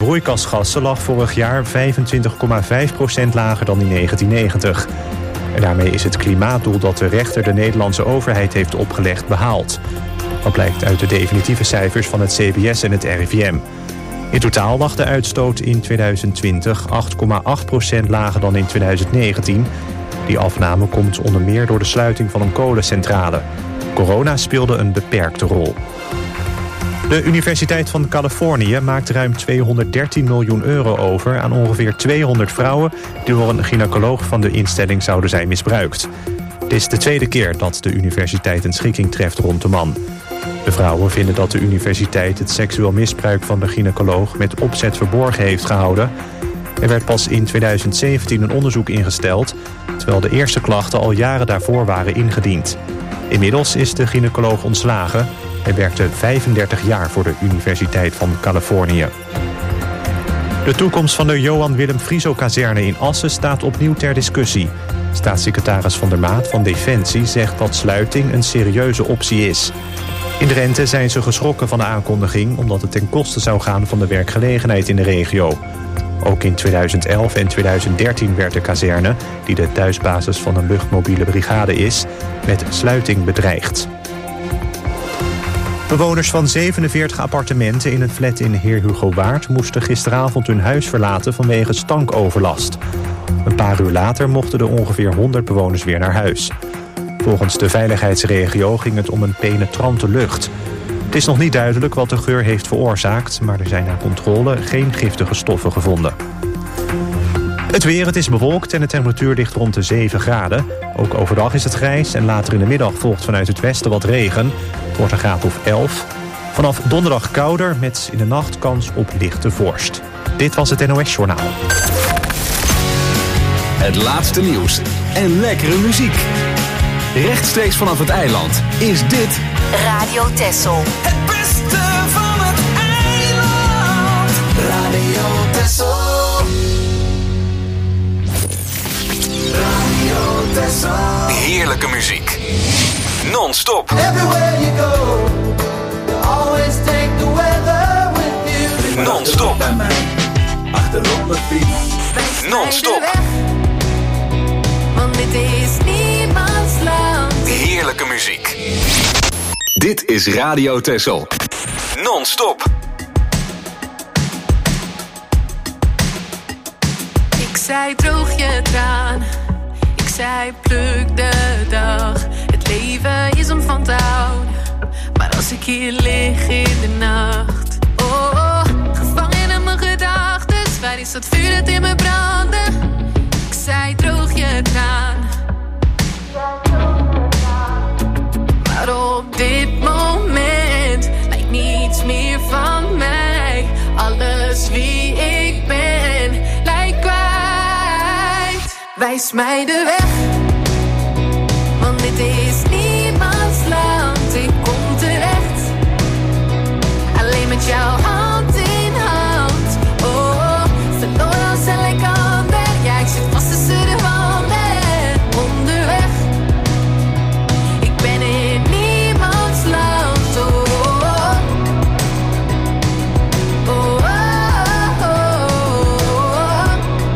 broeikasgassen lag vorig jaar 25,5% lager dan in 1990. En daarmee is het klimaatdoel dat de rechter de Nederlandse overheid heeft opgelegd behaald. Dat blijkt uit de definitieve cijfers van het CBS en het RIVM. In totaal lag de uitstoot in 2020 8,8% lager dan in 2019. Die afname komt onder meer door de sluiting van een kolencentrale. Corona speelde een beperkte rol. De Universiteit van Californië maakt ruim 213 miljoen euro over aan ongeveer 200 vrouwen die door een gynaecoloog van de instelling zouden zijn misbruikt. Het is de tweede keer dat de universiteit een schikking treft rond de man. De vrouwen vinden dat de universiteit het seksueel misbruik van de gynaecoloog met opzet verborgen heeft gehouden. Er werd pas in 2017 een onderzoek ingesteld, terwijl de eerste klachten al jaren daarvoor waren ingediend. Inmiddels is de gynaecoloog ontslagen. Hij werkte 35 jaar voor de Universiteit van Californië. De toekomst van de Johan Willem Frieso-kazerne in Assen staat opnieuw ter discussie. Staatssecretaris Van der Maat van Defensie zegt dat sluiting een serieuze optie is. In Drenthe zijn ze geschrokken van de aankondiging, omdat het ten koste zou gaan van de werkgelegenheid in de regio. Ook in 2011 en 2013 werd de kazerne, die de thuisbasis van een luchtmobiele brigade is, met sluiting bedreigd. Bewoners van 47 appartementen in een flat in Heer Hugo Waard moesten gisteravond hun huis verlaten vanwege stankoverlast. Een paar uur later mochten de ongeveer 100 bewoners weer naar huis. Volgens de veiligheidsregio ging het om een penetrante lucht. Het is nog niet duidelijk wat de geur heeft veroorzaakt, maar er zijn na controle geen giftige stoffen gevonden. Het weer, het is bewolkt en de temperatuur ligt rond de 7 graden. Ook overdag is het grijs en later in de middag volgt vanuit het westen wat regen. Het wordt een graad of 11. Vanaf donderdag kouder met in de nacht kans op lichte vorst. Dit was het NOS Journaal. Het laatste nieuws en lekkere muziek. Rechtstreeks vanaf het eiland is dit Radio Texel. Het beste van het eiland. Radio Texel. Radio Texel. heerlijke muziek. Non-stop. Everywhere you go, you always take the weather with you. Non-stop. Bij mij, achterop mijn fiets. Non-stop. Want dit is niemands land. Heerlijke muziek. Dit is Radio Texel. Non-stop. Ik zei droog je traan. Ik zei pluk de dag. Het leven is om van te houden. Maar als ik hier lig in de nacht. Oh, oh, gevangen in mijn gedachtes. Waar is dat vuur dat in me brandde? Ik zei droog je traan. Maar op dit moment lijkt niets meer van mij. Alles wie ik ben lijkt kwijt. Wijs mij de weg, want dit is niemands land. Ik kom terecht, alleen met jouw hand in hand. Oh, verloren als elk ander. Ja, ik zit vast tussen de wanden. Onderweg, ik ben in niemands land. Oh, oh, oh, oh, oh,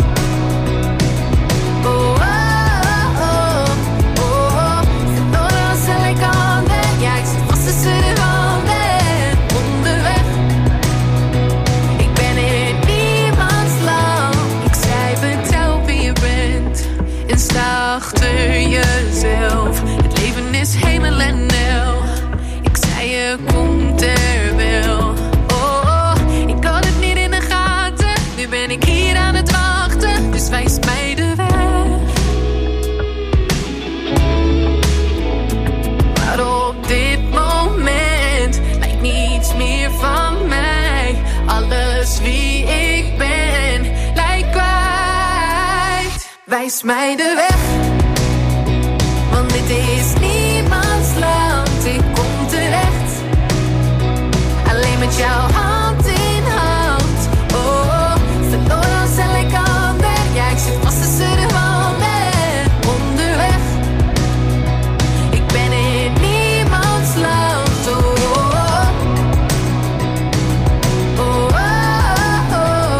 oh, oh, oh. Verloren als elk ander. Ja, ik zit vast tussen de wanden. Onderweg, ik ben in niemands land. Ik zei vertel wie je bent en sta achter jezelf. Het leven is hemel en hel. Ik zei je komt er wel. Oh, oh, ik had het niet in de gaten. Nu ben ik hier aan het wachten. Dus wijs mij de weg. Maar op dit moment lijkt niets meer van mij. Alles wie ik ben lijkt kwijt. Wijs mij de weg, want dit is niemands land. Ik kom terecht, alleen met jouw hand in hand. Oh, verloren als elk ander. Ja, ik zit vast tussen de wanden. Onderweg, ik ben in niemands land. Oh, oh, oh, oh, oh,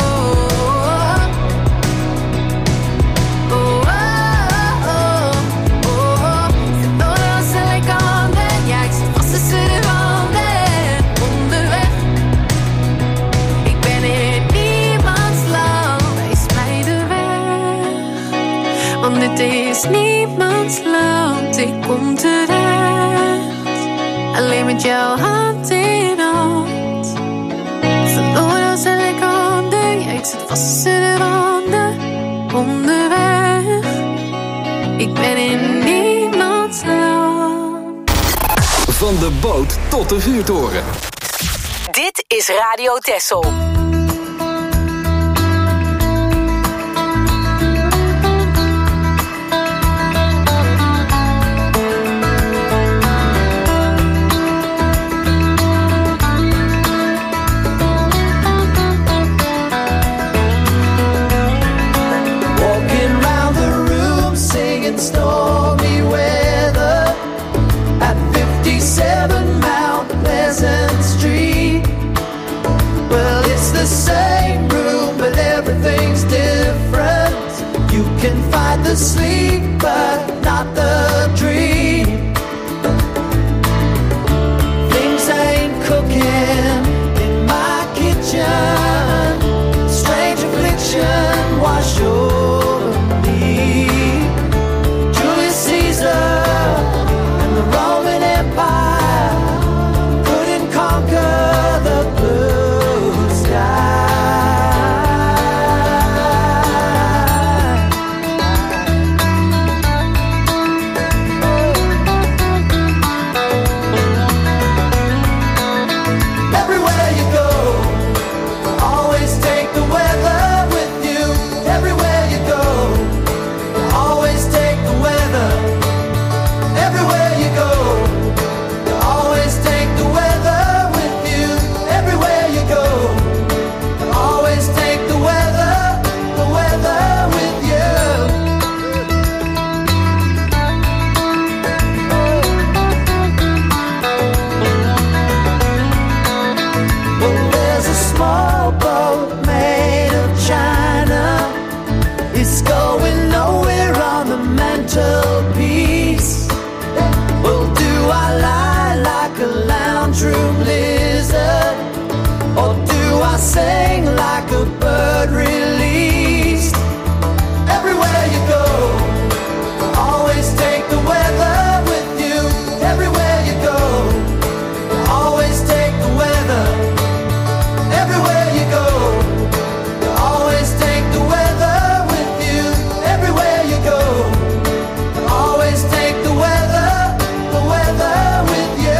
is niemands land, ik kom terecht. Alleen met jouw hand in hand. Verloren als een lekker handen, ja, ik zit vast tussen de randen. Onderweg, ik ben in niemands land. Van de boot tot de vuurtoren. Dit is Radio Texel. Stormy weather at 57 Mount Pleasant Street. Well, it's the same room, but everything's different. You can fight the sleep, but not the dream. Things ain't cooking in my kitchen. Strange affliction wash over me. And the Roman Empire couldn't conquer the blue sky. Everywhere you go, always take the weather with you. Everywhere you go, always take the weather. Everywhere you go, you always take the weather with you. Everywhere you go, you always take the weather with you. Well, there's a small boat made of china. It's going nowhere on the mantelpiece. Well, do I lie like a lounge room lizard, or do I sing like a bird released? Everywhere you go, always take the weather with you. Everywhere you go, always take the weather. Everywhere you go, always take the weather with you. Everywhere you go, always take the weather with you.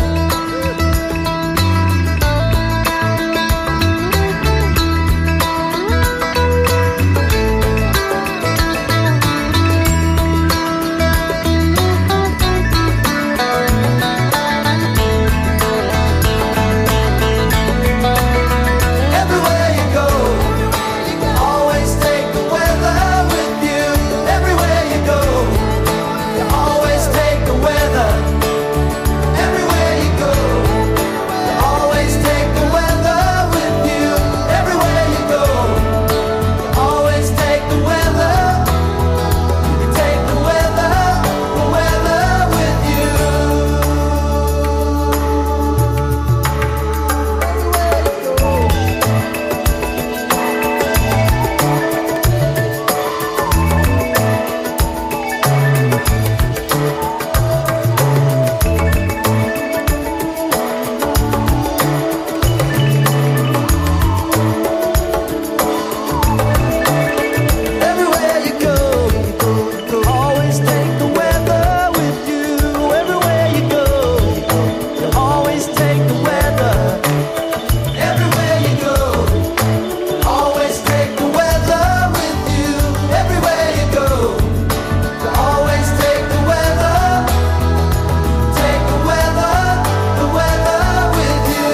Everywhere you go, always take the weather with you. Everywhere you go, you always take the weather. Everywhere you go, you always take the weather with you. Everywhere you go, you always take the weather. You take the weather with you. Everywhere you go, always take the weather with you. Everywhere you go, you always take the weather. Everywhere you go, always take the weather with you. Everywhere you go, you always take the weather. Take the weather with you.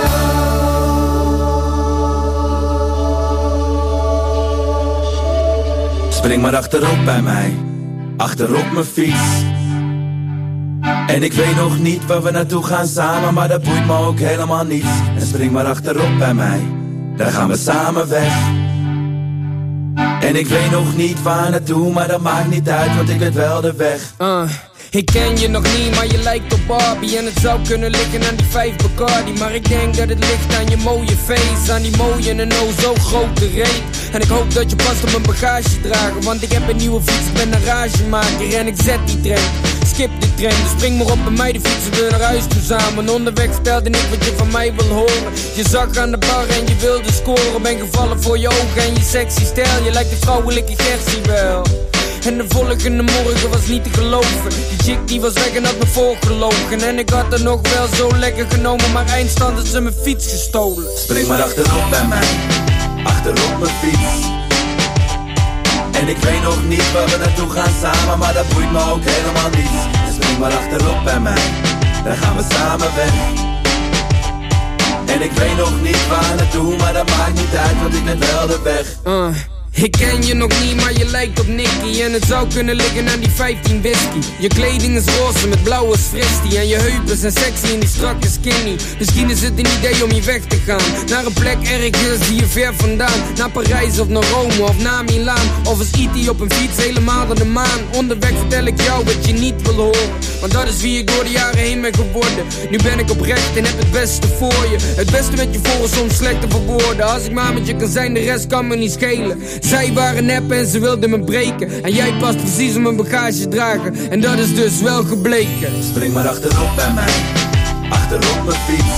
Spring maar achterop bij mij, achterop mijn fiets. En ik weet nog niet waar we naartoe gaan samen, maar dat boeit me ook helemaal niet. En spring maar achterop bij mij, dan gaan we samen weg. En ik weet nog niet waar naartoe, maar dat maakt niet uit, want ik weet wel de weg. Ik ken je nog niet, maar je lijkt op Barbie. En het zou kunnen liggen aan die 5 Bacardi. Maar ik denk dat het ligt aan je mooie face, aan die mooie en oh zo grote reet. En ik hoop dat je past op mijn bagage dragen, want ik heb een nieuwe fiets, ik ben een ragemaker en ik zet die trein. Skip de trein, dus spring maar op bij mij, de fietsen we naar huis toe samen. Onderweg vertelde ik wat je van mij wil horen. Je zag aan de bar en je wilde scoren. Ben gevallen voor je ogen en je sexy stijl. Je lijkt de vrouwelijke Gertie wel. En de volgende morgen was niet te geloven. Die chick die was weg en had me voorgelogen. En ik had er nog wel zo lekker genomen, maar eindstand had ze mijn fiets gestolen. Spring maar achterop bij mij, achterop mijn fiets. En ik weet nog niet waar we naartoe gaan samen, maar dat boeit me ook helemaal niet. Dus spring maar achterop bij mij, dan gaan we samen weg. En ik weet nog niet waar naartoe, maar dat maakt niet uit, want ik ben wel de weg. Ik ken je nog niet, maar je lijkt op Nicky. En het zou kunnen liggen aan die 15 whisky. Je kleding is roze met blauwe fristie. En je heupen zijn sexy en die strakke skinny. Misschien is het een idee om hier weg te gaan. Naar een plek ergens hier ver vandaan. Naar Parijs of naar Rome of naar Milaan. Of als E.T. op een fiets helemaal naar de maan. Onderweg vertel ik jou wat je niet wil horen. Want dat is wie ik door de jaren heen ben geworden. Nu ben ik oprecht en heb het beste voor je. Het beste met je voor is soms slecht te verwoorden. Als ik maar met je kan zijn, de rest kan me niet schelen. Zij waren nep en ze wilden me breken. En jij past precies op mijn bagage dragen. En dat is dus wel gebleken. Spring maar achterop bij mij, achterop mijn fiets.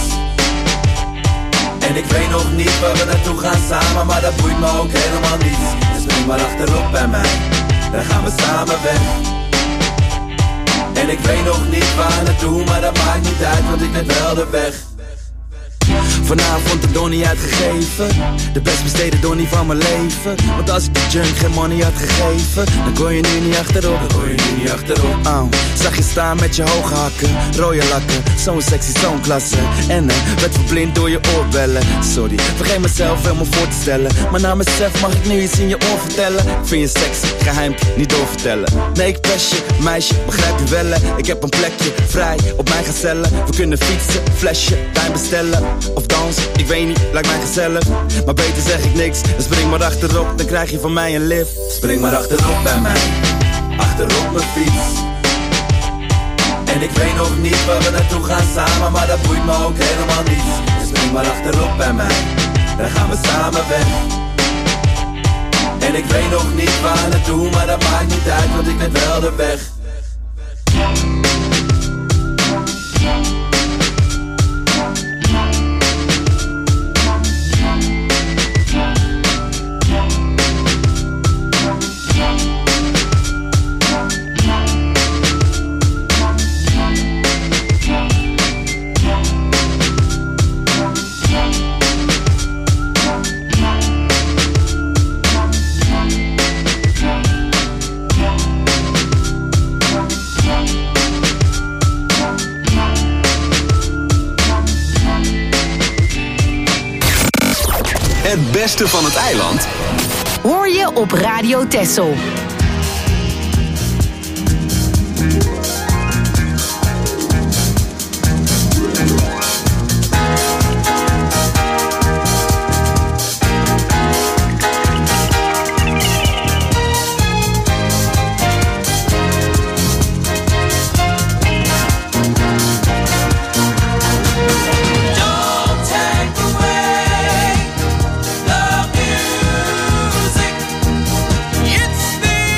En ik weet nog niet waar we naartoe gaan samen, maar dat boeit me ook helemaal niet. Dus spring maar achterop bij mij, dan gaan we samen weg. En ik weet nog niet waar naartoe, maar dat maakt niet uit, want ik ben wel de weg. Vanavond de donnie uitgegeven, de best besteden donnie van mijn leven. Want als ik de junk geen money had gegeven, dan kon je nu niet achterop. Zag je staan met je hoge hakken, rode lakken, zo'n sexy, zo'n klasse. En werd verblind door je oorbellen. Sorry, vergeet mezelf helemaal voor te stellen, maar na mezelf mag ik nu iets in je oor vertellen. Ik vind je sexy, geheimpje, niet doorvertellen. Nee, ik pest je, meisje, begrijp je wel. Ik heb een plekje vrij op mijn gezellen. We kunnen fietsen, flesje, wijn bestellen of dans, ik weet niet, lijkt mij gezellig. Maar beter zeg ik niks, dan spring maar achterop, dan krijg je van mij een lift. Spring maar achterop bij mij, achterop mijn fiets. En ik weet nog niet waar we naartoe gaan samen, maar dat boeit me ook helemaal niet. Dus spring maar achterop bij mij, dan gaan we samen weg. En ik weet nog niet waar naartoe, maar dat maakt niet uit, want ik ben wel de weg. Het beste van het eiland hoor je op Radio Texel. It's the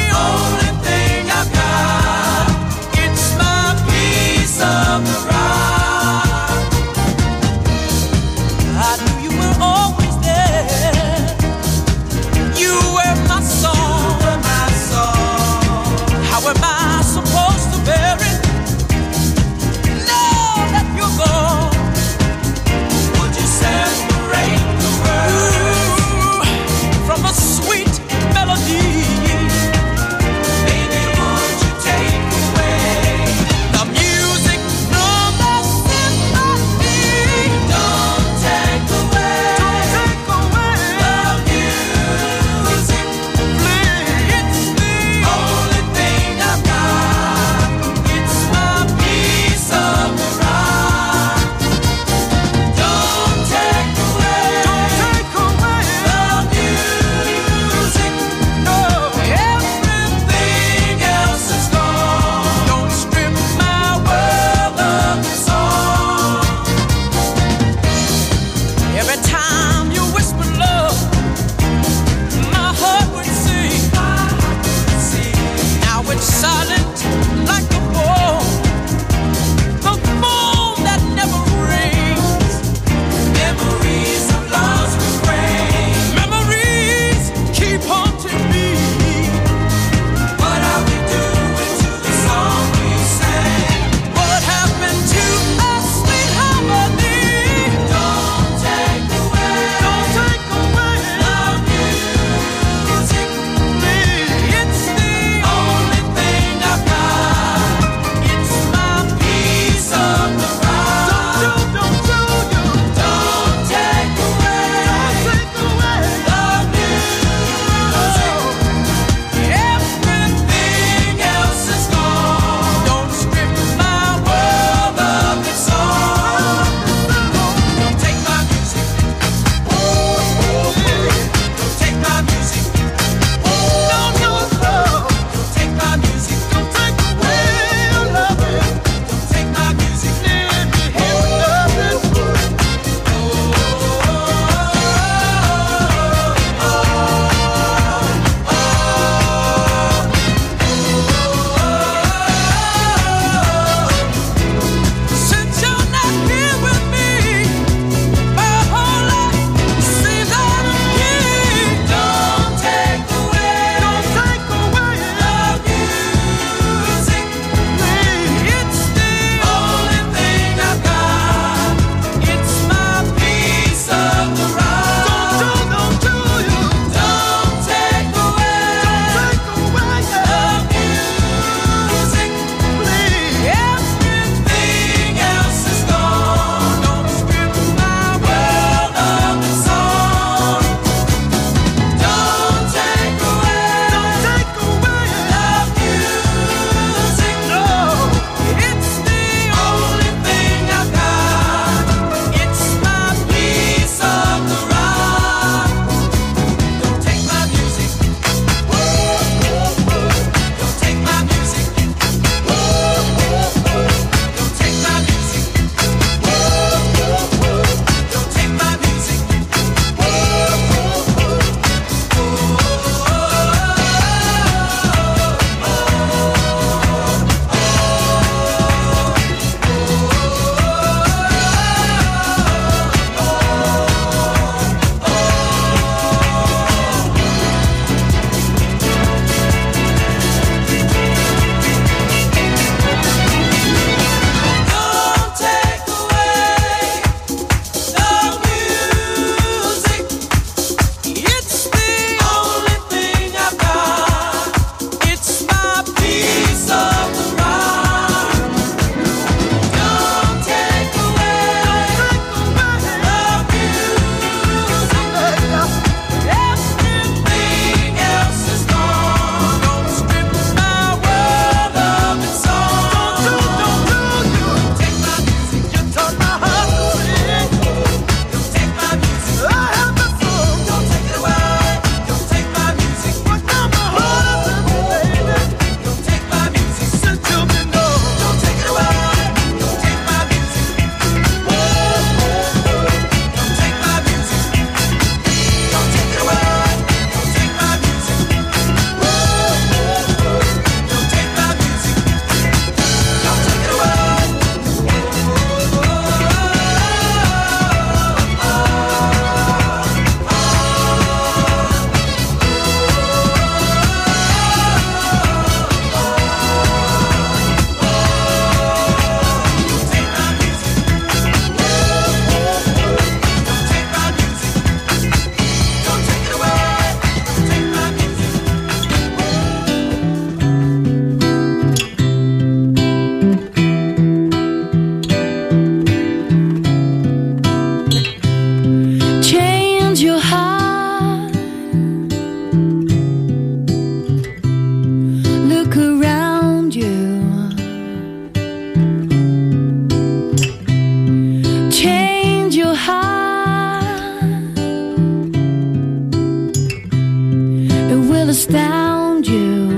astound you.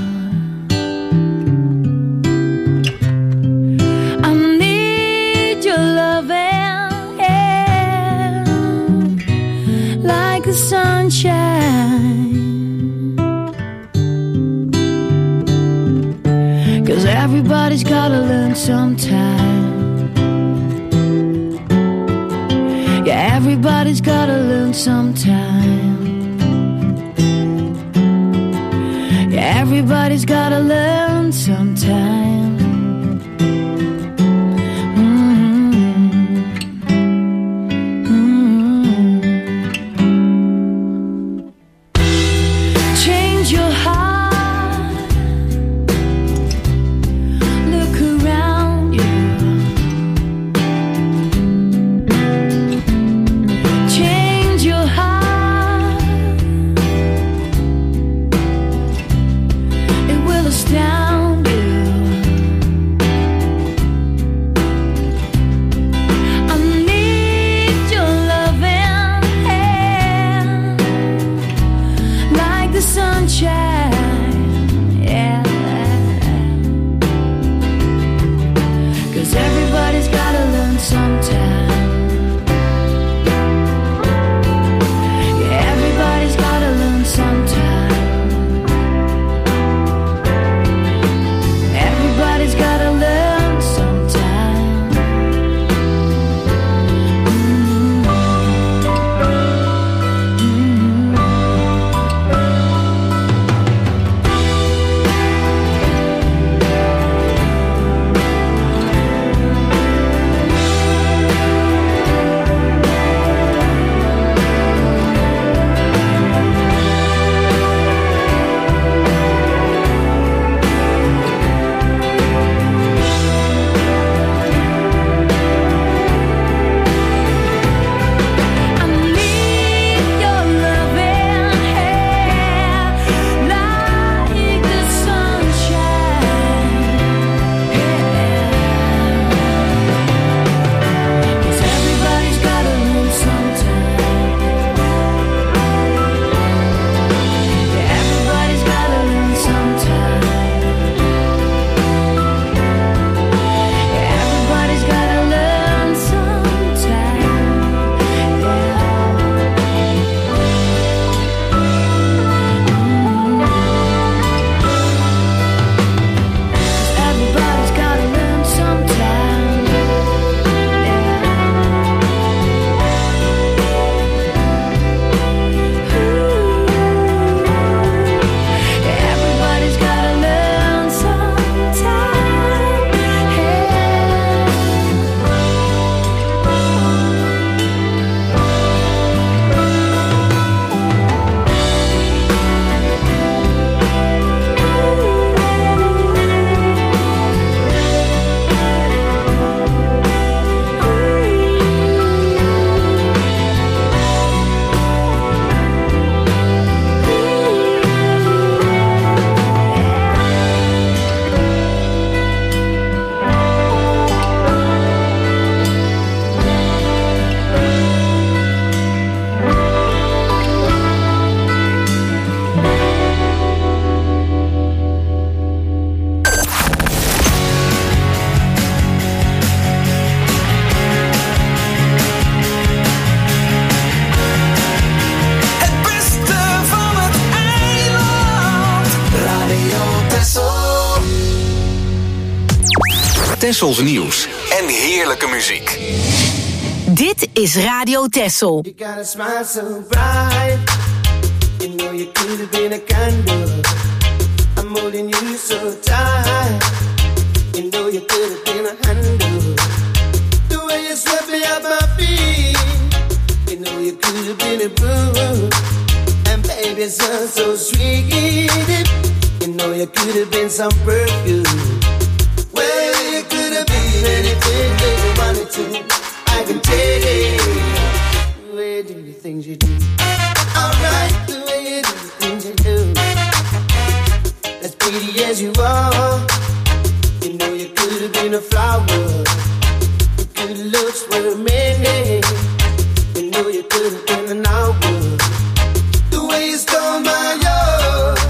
I need your loving, yeah, like the sunshine. 'Cause everybody's gotta learn sometime. Yeah, everybody's gotta learn sometime. Yeah, everybody's gotta learn sometime. Change your heart. Look around you. Change your heart. It will astound you. I need your loving hand, like the sunshine, yeah. 'Cause everybody's gotta learn sometime. Yeah, everybody's gotta learn sometime. Everybody's gotta learn sometime. I need your loving hand, like the sunshine, yeah. 'Cause everybody's gotta learn sometime. Yeah, everybody's gotta learn sometime. Yeah, everybody's gotta learn sometime. Everybody's gotta learn sometime. Everybody's gotta learn sometime. Het beste van het eiland. Radio Texel. Tessels nieuws en heerlijke muziek. Dit is Radio Texel. You got a smile so bright. You know you could have been a candle. I'm holding you so tight. You know you could have been a handle. The way you swept me off my feet. You know you could have been a broom. And baby, it sounds so sweet. You know you could have been some perfume. Well, you could have been anything that you wanted to. I can take it. The way you do the things you do. Alright, the way you do the things you do. As pretty as you are, you know you could have been a flower. Your good looks were many. You know you could have been an hour. The way you stole my heart.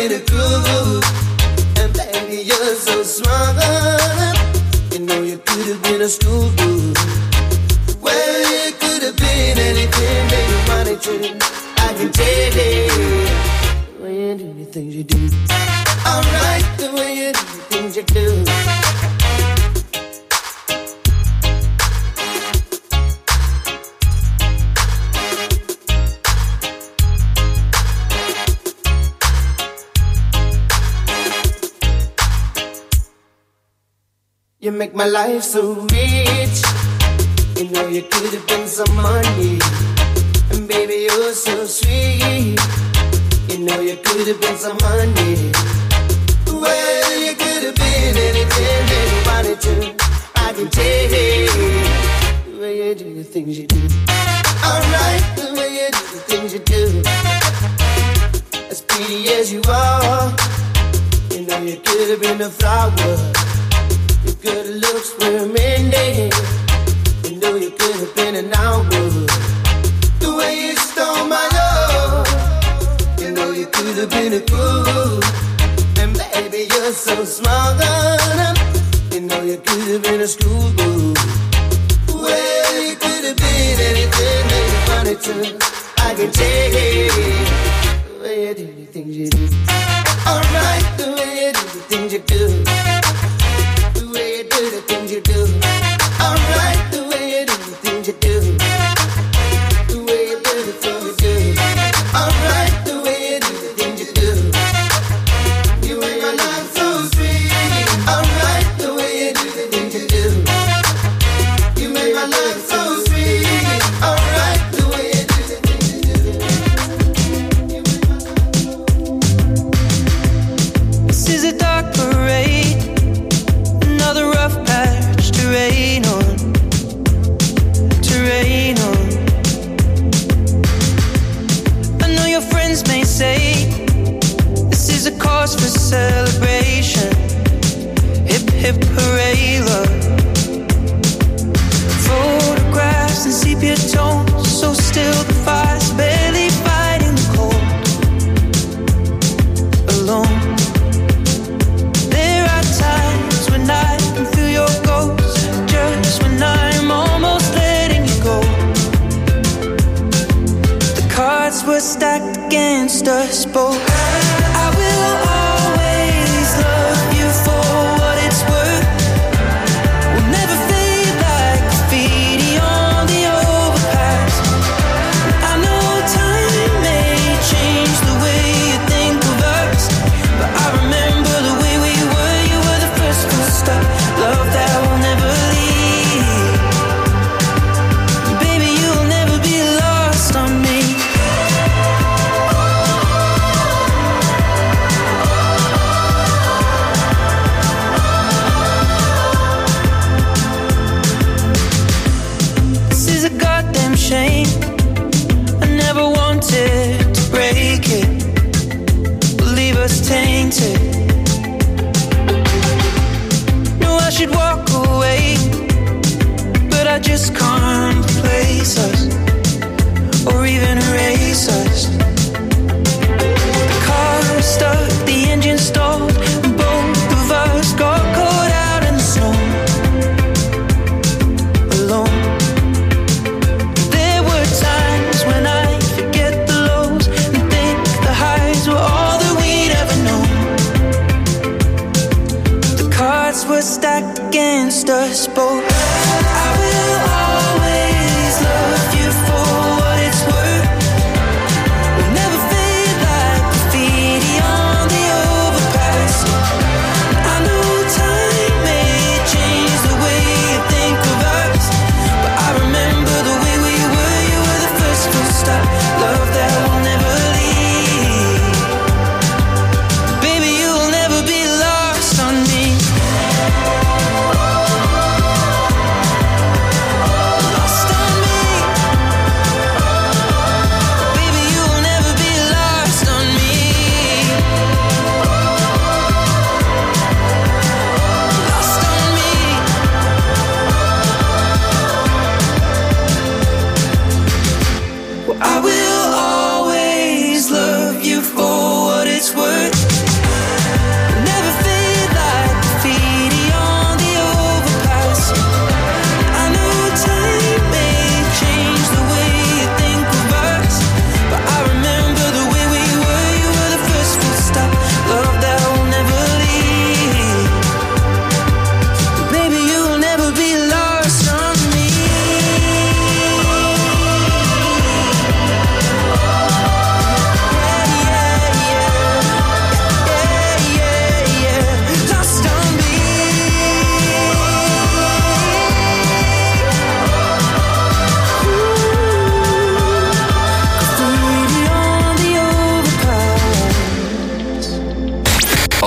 been a groove. And baby, you're so smart. You know you could have been a school boo. Well, you could have been anything that you wanted to. I can tell it. The way you do the things you do. Alright, the way you do the things you do. You make my life so rich. You know you could have been some money. And baby, you're so sweet. You know you could have been some money. Well, you could have been anything that you wanted to. I can tell the way you do the things you do. Alright, the way you do the things you do. As pretty as you are, you know you could have been a flower. Your good looks were mending. You know you could have been an hour. The way you stole my love. You know you could have been a groove. And baby, you're so smart. You know you could have been a schoolboy. Well, you could have been anything that you wanted to. I can take it. The way you do the things you do. Alright, the way you do the things you do. The way you do the things you do. Alright, the way you do the things you do. The way you do the things you do. Alright, the way you do the things you do. You make my life so sweet. Alright, the way you do the things you do. You make my life so sweet. Alright, the way you do the things you do. This is a dark parade. Another rough patch to rain on. To rain on. I know your friends may say this is a cause for celebration. Hip hip hooray, love. Photographs and sepia tones, so still the fire's barely fighting the cold. Alone. There are times when I can feel your ghost, just when I'm almost letting you go. The cards were stacked against us both. I will always love you for what it's worth. We'll never fade like graffiti on the overpass. I know time may change the way you think of us, but I remember the way we were. You were the first full stop, love that will never leave. Baby, you'll never be lost on me. This is a goddamn shame. I never wanted to break it, leave us tainted. No, I should walk away, but I just can't replace us, or even erase us. The car stuck, the engine stalled, and both of us got caught out in the snow. Alone. There were times when I forget the lows and think the highs were all that we'd ever known. The cards were stacked against us both. I will always love you for what it's worth. We'll never fade like graffiti on the overpass. I know time may change the way you think of us, but I remember the way we were. You were the first full stop, love that will never leave. Baby, you'll never be lost on me.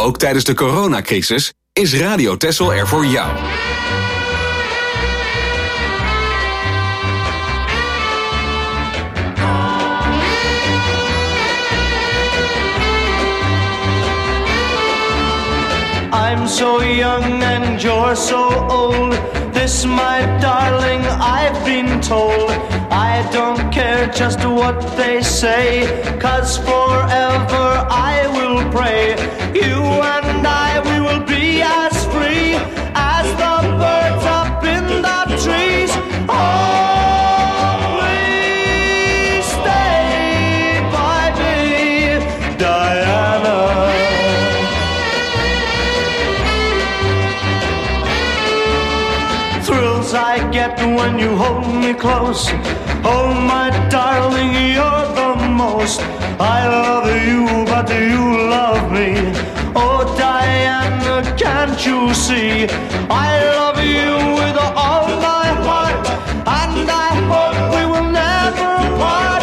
Ook tijdens de coronacrisis is Radio Texel er voor jou. I'm so young and you're so old. This, my darling, I've been told. I don't care just what they say, 'cause forever I will pray. You and I, we will be as free as the birds up in the trees. Oh, please stay by me, Diana. Thrills I get when you hold me close. Oh, my darling, you're the most. I love you, but do you love me? Oh, Diana, can't you see? I love you with all my heart, and I hope we will never part.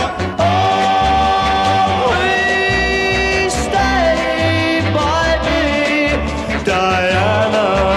Oh, please stay by me, Diana.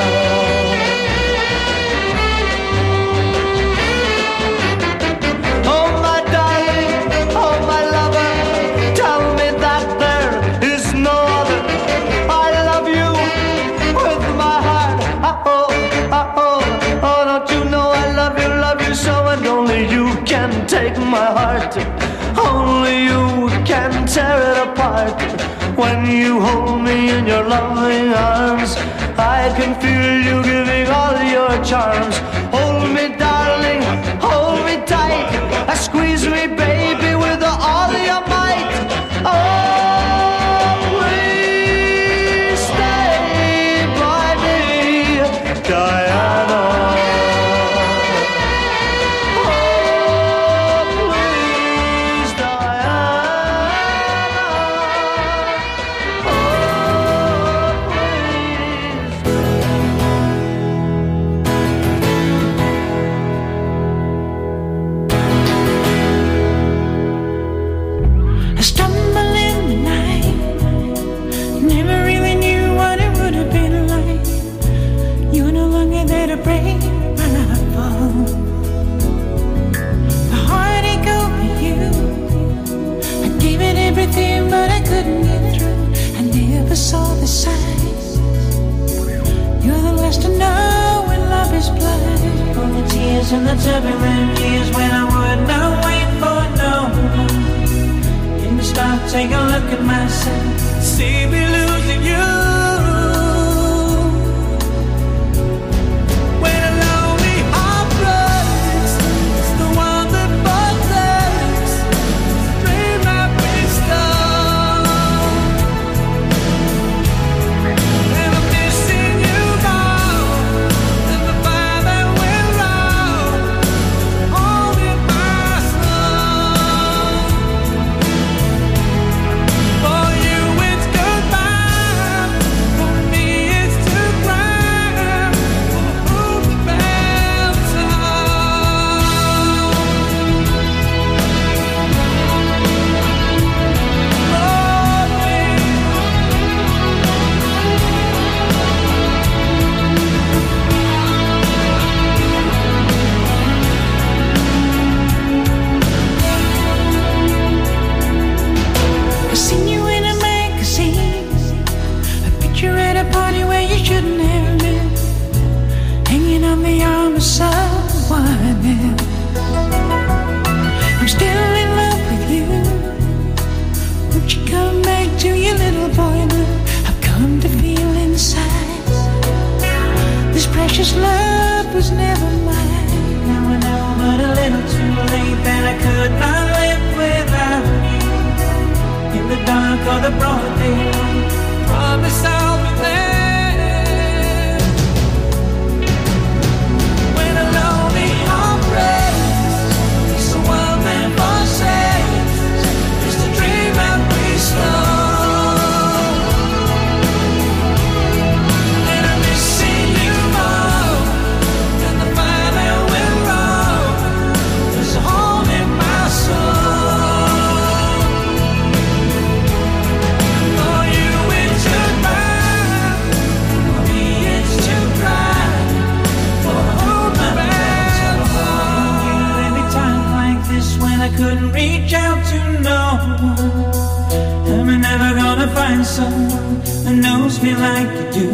Take my heart, only you can tear it apart. When you hold me in your loving arms, I can feel you giving all your charms. Hold me, darling, hold me tight, squeeze me, baby, with all your might. Oh, please stay by me, Diana. But I couldn't get through. I never saw the signs. You're the last to know when love is blind. From the tears and the turbulent years when I would not wait for no one. In the stop, take a look at myself. See me losing you. Precious love was never mine. Now I know, but a little too late, that I could not live without you. In the dark or the broad daylight, promise I'll be there. When a lonely heart breaks, it's the one man forsakes. It's the dream that we stole. For you someone who knows me like you do?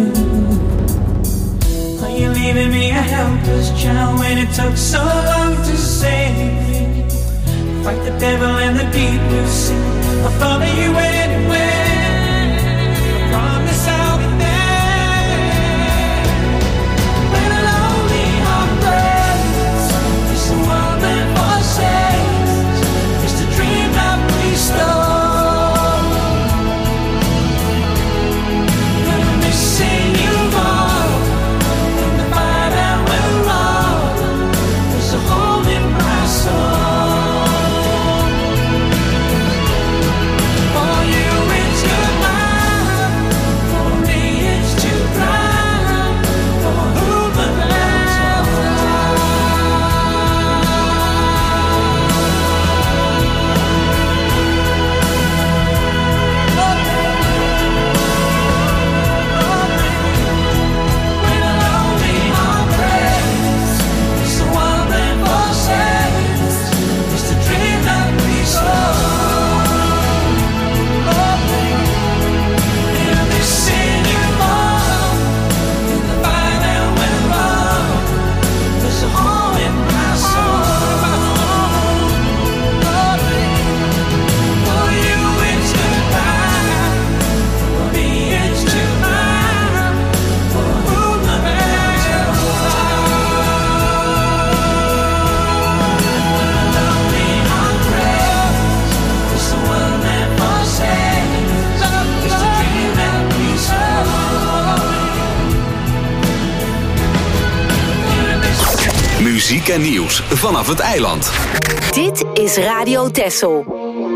Are you leaving me a helpless child when it took so long to save me? Fight the devil in the deep blue sea. I'll follow you anywhere. I promise I'll be there. When a lonely heart breaks, it's the world that forsakes. It's the dream that we stole. I'm missing you more. In the fight that we're on, there's a hole in my soul. For you it's goodbye, for me it's to cry, for whom the last when a lonely heart breaks, it's the one that forsakes. It's the dream that we stole. I'm missing you more. In the fight that went wrong, there's a hole in my soul. For you it's goodbye, for me it's goodbye, for whom the best lonely heart breaks, it's the one that forsakes. It's the dream that we stole. Muziek en nieuws vanaf het eiland. Dit is Radio Texel.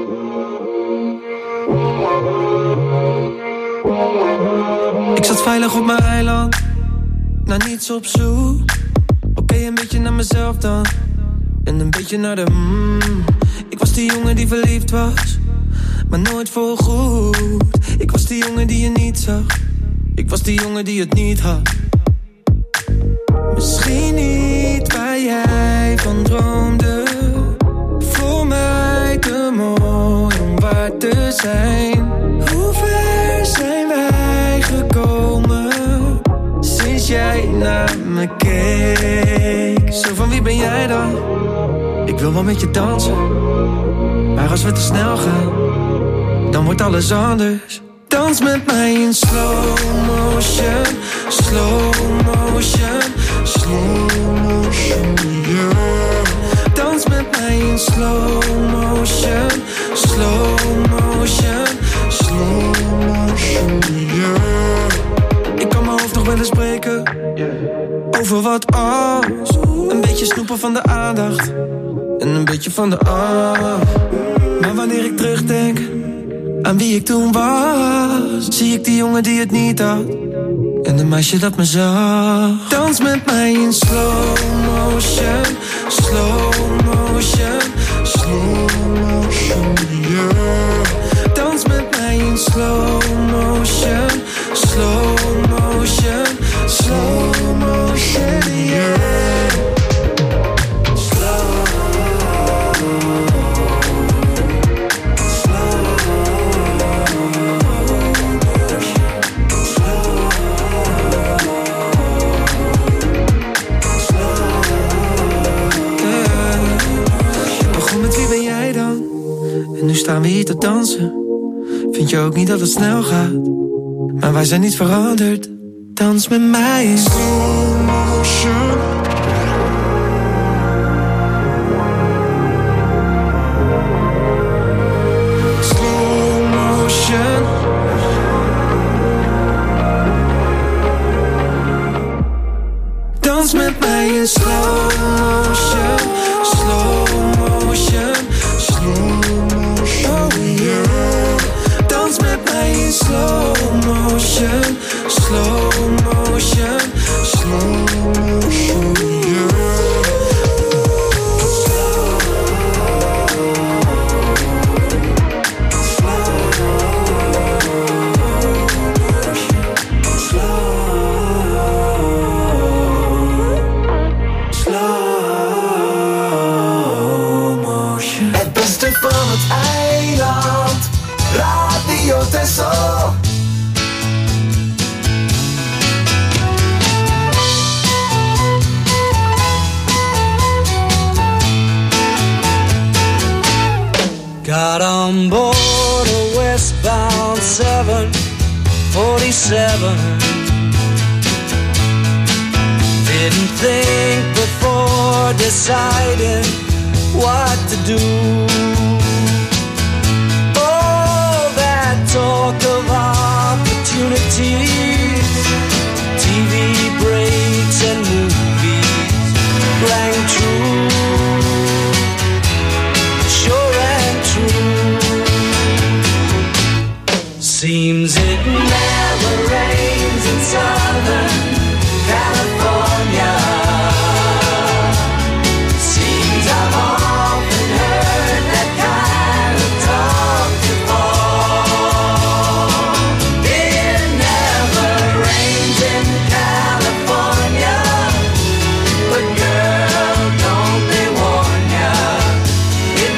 Ik zat veilig op mijn eiland, naar niets op zoek. Oké, een beetje naar mezelf dan, en een beetje naar de Ik was die jongen die verliefd was, maar nooit voorgoed. Ik was die jongen die je niet zag, ik was die jongen die het niet had. Misschien niet waar jij van droomde, voor mij te mooi om waar te zijn. Hoe ver zijn wij gekomen, sinds jij naar me keek? Zo van wie ben jij dan? Ik wil wel met je dansen, maar als we te snel gaan, dan wordt alles anders. Dans met mij in slow motion, slow motion, slow motion, yeah. Dans met mij in slow motion, slow motion, slow motion, yeah. Ik kan mijn hoofd nog wel eens breken, over wat als. Een beetje snoepen van de aandacht, en een beetje van de Maar wanneer ik terugdenk aan wie ik toen was, zie ik die jongen die het niet had, en de meisje dat me zag. Dans met mij in slow motion, slow motion, slow motion, yeah. Dans met mij in slow motion, slow motion, slow motion, yeah. En nu staan we hier te dansen. Vind je ook niet dat het snel gaat? Maar wij zijn niet veranderd. Dans met mij in slow motion. Slow motion. Dans met mij in slow motion. Slow motion. Slow motion, yeah. Dans met mij in slow motion, slow motion, slow motion, yeah. Van het eiland, Radio Texel. Got on board a westbound 747. Didn't think before deciding what to do. Oh, that talk of opportunities, TV breaks and movies rang true, sure and true. Seems it never rains in Southern California. Seems I've often heard that kind of talk before. It never rains in California, but girl, don't they warn ya, it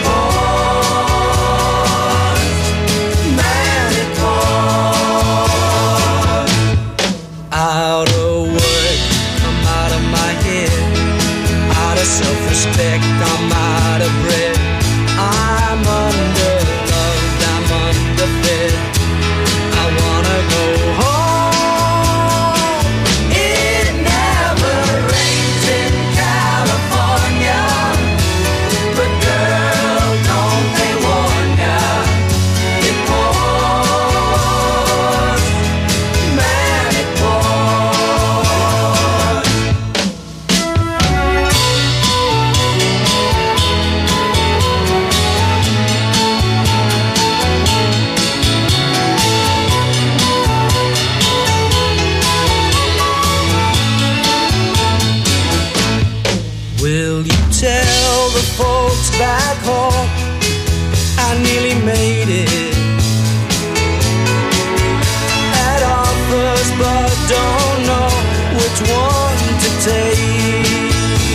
pours, man, it pours. Out of work, I'm out of my head, out of self-respect, I'm out of breath. I'm underloved, I'm underfed, I wanna go home. It never rains in California, but girl, don't they warn ya, it pours, man, it pours. Will you tell the folks back home I nearly made it? Had offers but don't know which one to take.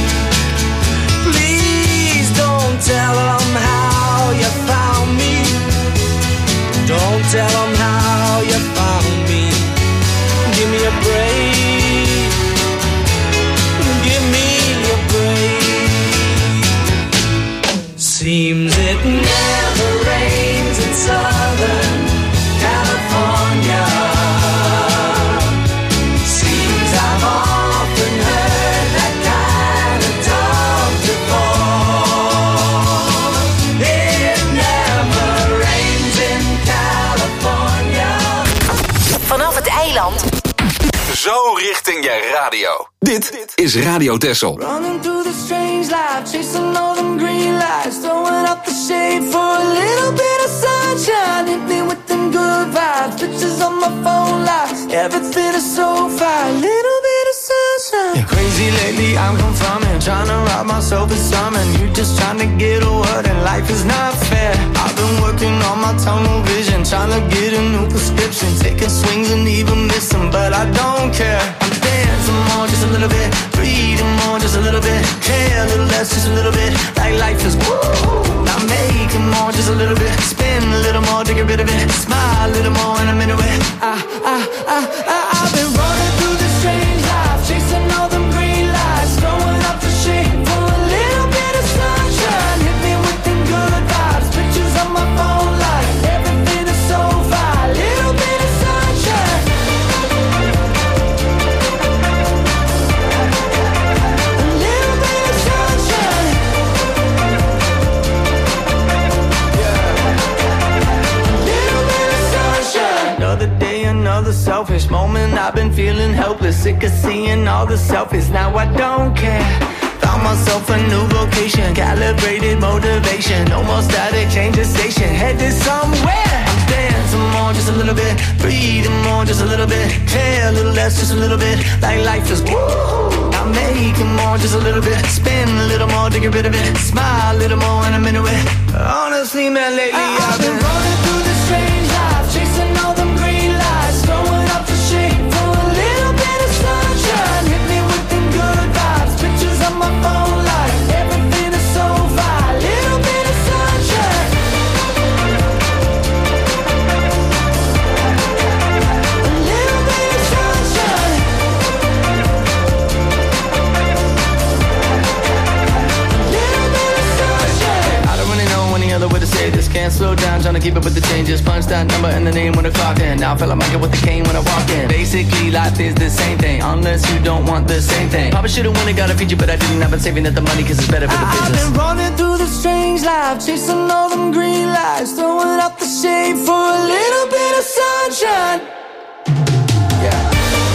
Please don't tell them how you found me. Don't tell them how you found me. Give me a break. Give me a break. Seems it never rains in Southern California. Seems I've often heard that kind of talk before. It never rains in California. Vanaf het eiland. Zo richting je radio. Dit is Radio Texel. Running through the strange life, chasing all them green lights, throwing up the shade for a little bit of sunshine. Hit me with them good vibes, pictures on my phone lights, everything is so fine, little bit of sunshine. Yeah, crazy lately, I'm confirming, trying to rob myself of something. You just trying to get a word and life is not fair. I've been working on my tunnel vision, trying to get a new prescription, taking swings and even missing, but I don't care. I'm dancing more, just a little bit, breathing more, just a little bit, care a little less, just a little bit, like life is woo. I'm making more, just a little bit, spin a little more to get rid of it, smile a little more and I'm into it. I've been running through this strange life, chasing all them green lights, throwing up the shade for a little bit of sunshine. Hit me with them good vibes, pictures on my phone light, everything is so fine, little bit of sunshine. A little bit of sunshine. Another day, another selfish moment. I've been feeling helpless, sick of seeing all the selfies. Now I don't care. Found myself a new vocation, calibrated motivation. No more static, change the station, headed somewhere. I'm dancing more, just a little bit, breathing more, just a little bit, care a little less, just a little bit, like life is woo. I'm making more, just a little bit, spin a little more to get rid of it, smile a little more and I'm into it. Honestly, man, lately I've been running through this strange life, chasing all them green lights, throwing up the shade for a little bit of sunshine. Hit me with them good vibes, pictures on my phone light, everything is so fine, little bit of sunshine. A little bit of sunshine. A little bit of sunshine. I don't really know any other way to say this, can't slow down. time trying to keep up with the changes. Punch that number and the name when I clock in. Now I feel like I get with the cane when I walk in. Basically, life is the same thing, unless you don't want the same thing. Probably should've won it, got a feature, but I didn't. I've been saving up the money cause it's better for the business. I've been running through the strange life, chasing all them green lights, throwing up the shade for a little bit of sunshine. Yeah.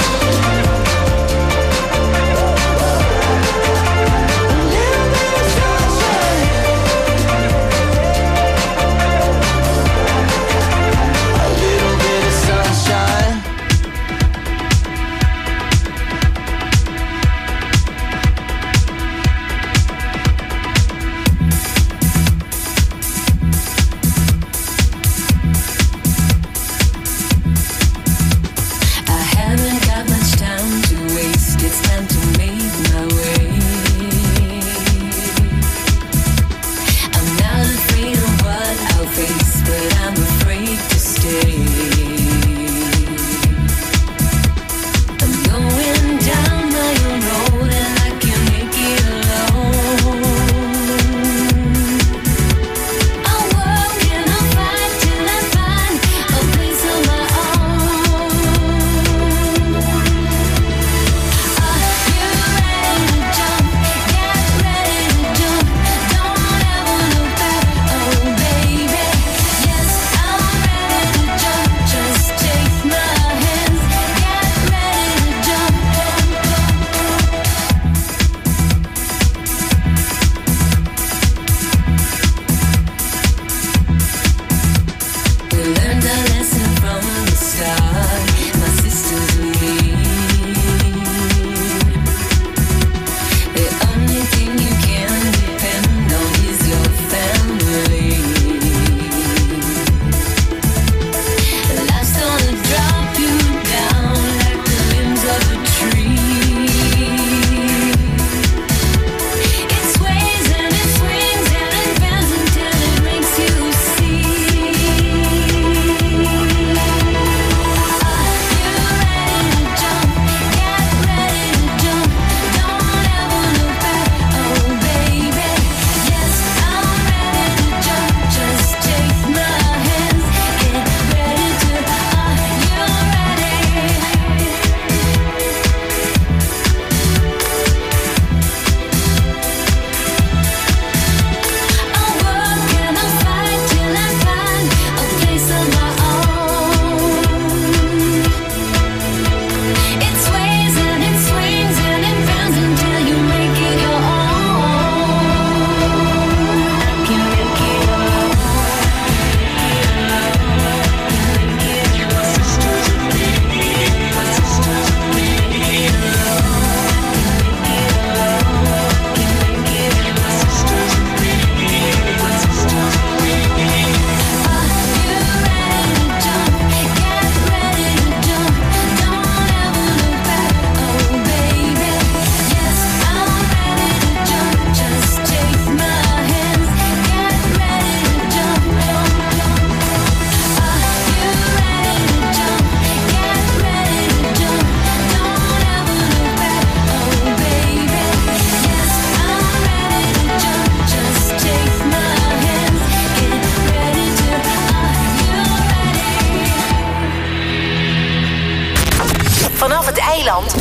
Vanaf het eiland.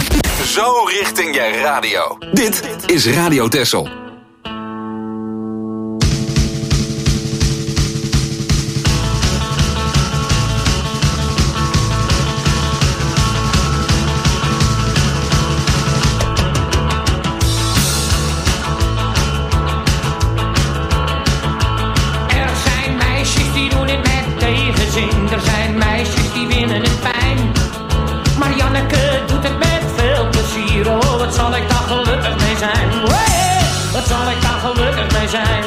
Zo richting je radio. Dit is Radio Texel. Er zijn meisjes die winnen het fijn. Maar Janneke doet het met veel plezier. Oh, wat zal ik daar gelukkig mee zijn. Hey, wat zal ik daar gelukkig mee zijn.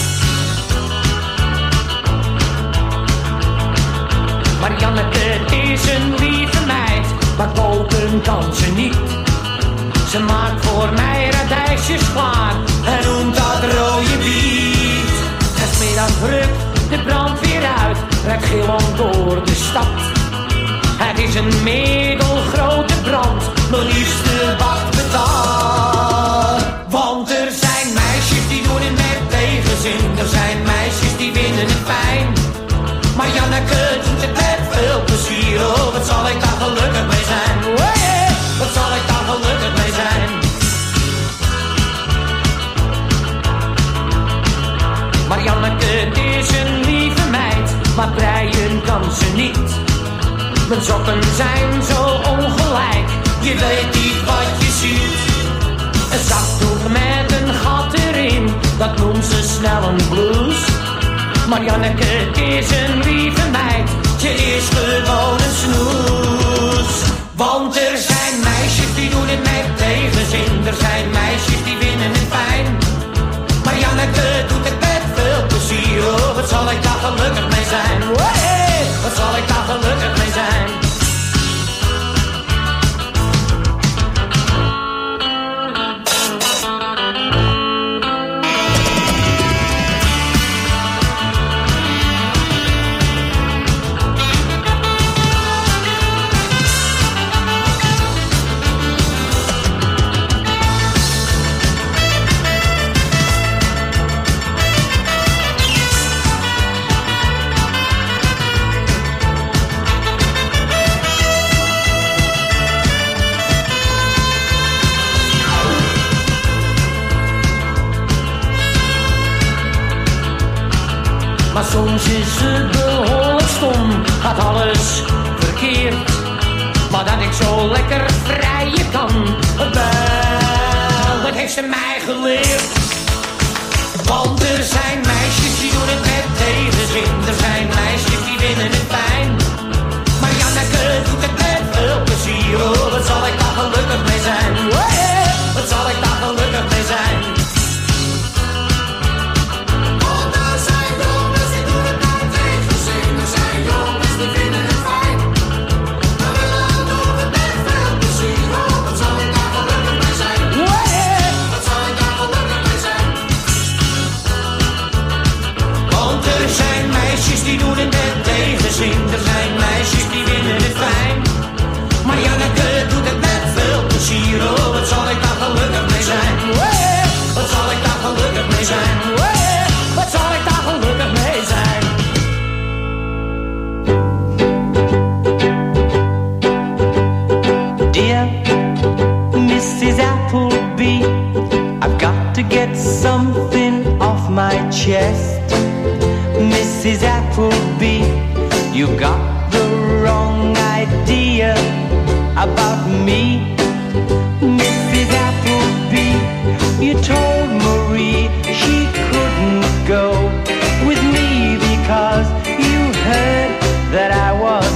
Maar Janneke is een lieve meid, maar koken kan ze niet. Ze maakt voor mij radijsjes klaar en noemt dat rode biet. En 's middags rukt de brandweer uit, rijdt gillend door de stad. Het is een middelgrote brand, mijn liefste wacht betaald. Want er zijn meisjes die doen het met tegenzin, er zijn meisjes die winnen het fijn. maar breien kan ze niet. Mijn sokken zijn zo ongelijk, je weet niet wat je ziet. Een zakdoek met een gat erin, dat noemt ze snel een blouse. Maar Janneke, het is een lieve meid, ze is gewoon een snoes. Want er zijn meisjes die doen het met tegenzin, er zijn meisjes die vinden het fijn. Maar Janneke doet het met veel plezier, oh wat zal ik daar gelukkig mee zijn. Hey, wat zal ik daar gelukkig mee zijn. Maar soms is ze behoorlijk stom, gaat alles verkeerd. Maar dat ik zo lekker vrijen kan, wel, dat heeft ze mij geleerd. Want er zijn meisjes die doen het met tegenzin, er zijn meisjes die vinden het fijn. Maar Janneke doet het met veel plezier, oh wat zal ik daar gelukkig mee zijn. Hey, wat zal ik daar gelukkig mee zijn. Die doen het met tegenzin, er zijn meisjes die vinden het fijn. Maar Janneke doet het met veel plezier, oh wat zal ik daar gelukkig mee zijn. Hey, wat zal ik daar gelukkig mee zijn. Hey, wat zal ik daar gelukkig mee zijn. Dear Mrs. Appleby, I've got to get something off my chest. Mrs. Appleby, you got the wrong idea about me. Mrs. Appleby, you told Marie she couldn't go with me because you heard that I was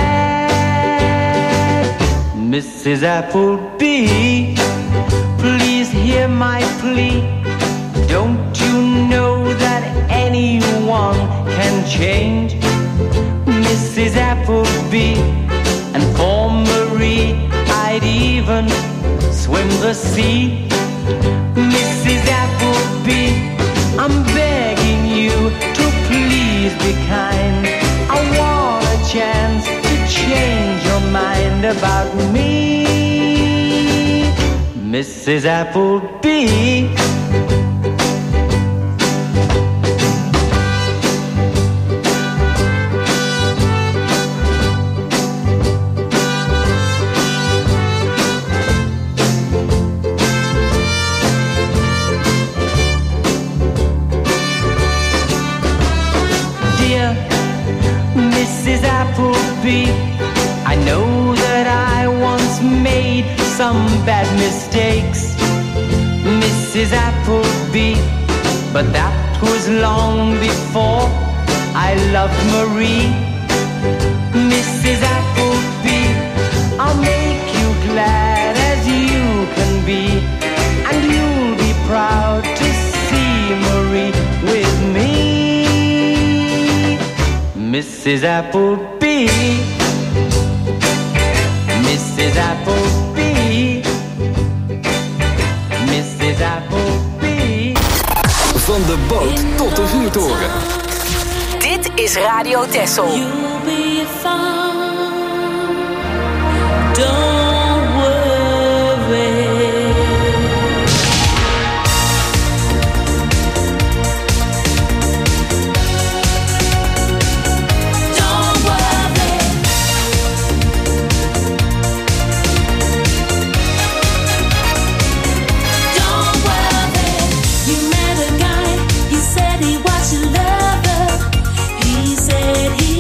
bad. Mrs. Appleby, please hear my plea. Don't you know that anyone can change? Mrs. Appleby, and for Marie I'd even swim the sea. Mrs. Appleby, I'm begging you to please be kind. I want a chance to change your mind about me. Mrs. Appleby. Mrs. Appleby, I know that I once made some bad mistakes, Mrs. Appleby, but that was long before I loved Marie. Mrs. Appleby, I'll make you glad as you can be, and you'll be proud to see Marie with me. Mrs. Appleby, Mrs. Appleby, Mrs. Appleby. Van de boot tot de vuurtoren. Dit is Radio Texel. You'll be fine. Don't worry. He said he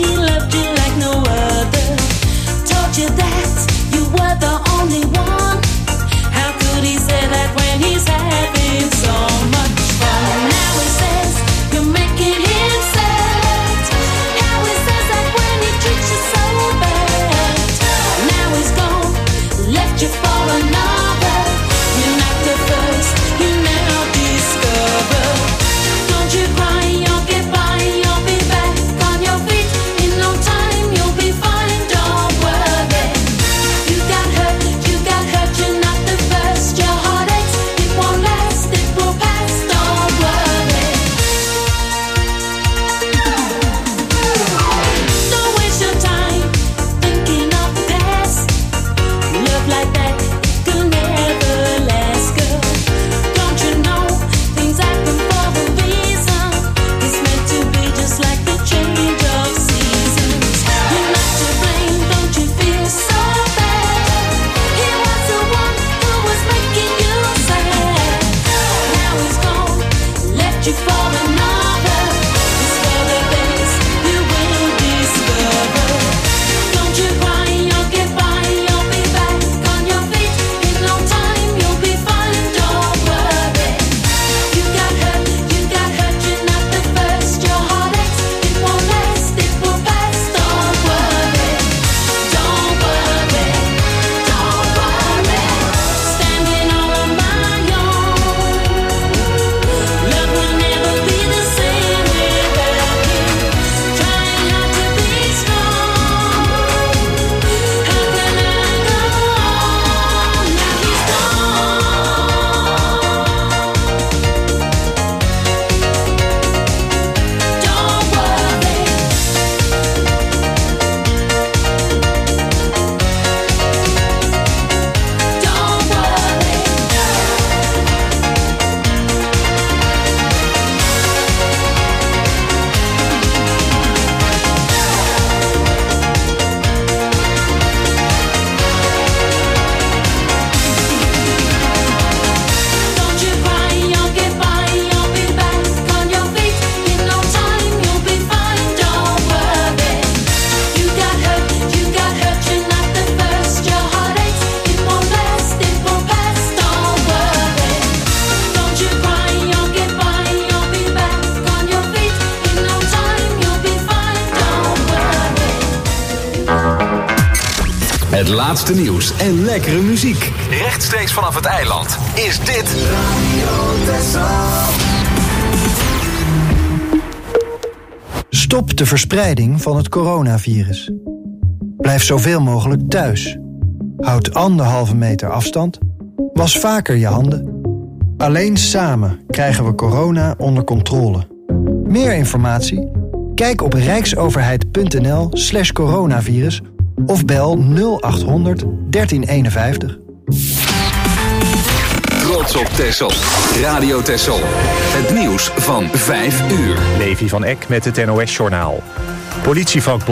Het laatste nieuws en lekkere muziek. Rechtstreeks vanaf het eiland is dit Radio Texel. Stop de verspreiding van het coronavirus. Blijf zoveel mogelijk thuis. Houd 1,5 meter afstand. Was vaker je handen. Alleen samen krijgen we corona onder controle. Meer informatie? Kijk op rijksoverheid.nl/coronavirus of bel 0800 1351. Trots op Texel. Radio Texel. Het nieuws van 5 uur. Levi van Eck met het NOS-journaal. Politievak